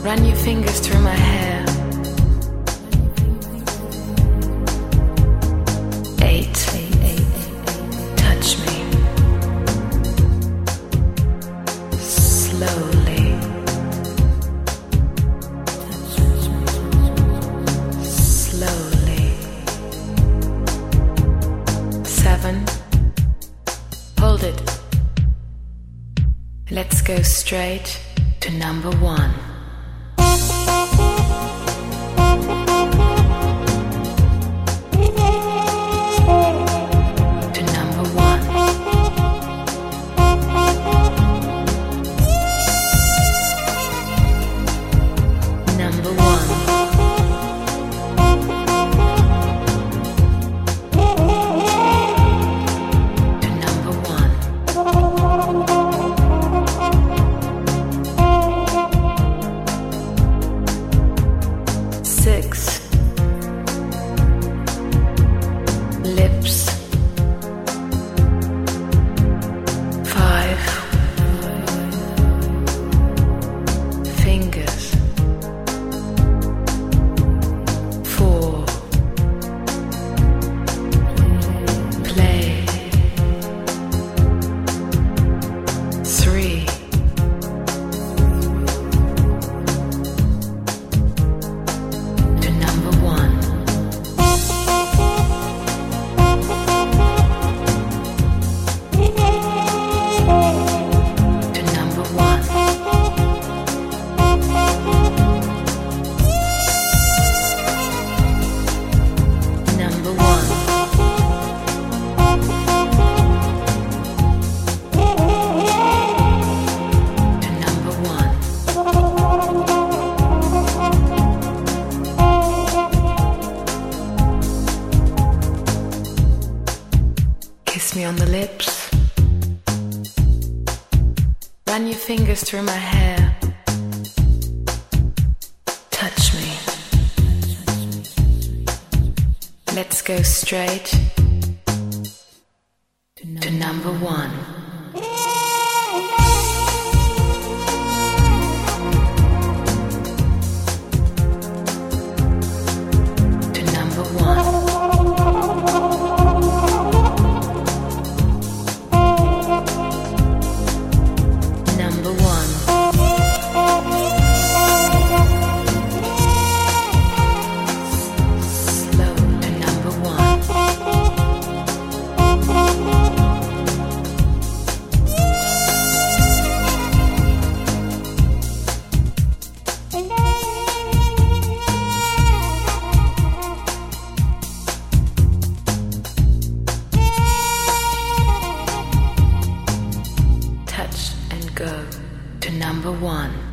Run your fingers through my hair. 8. Touch me. Slowly. Slowly. 7. Hold it. Let's go straight to number 1. Kiss me on the lips. Run your fingers through my hair. Touch me. Let's go straight to number 1. Go to number 1.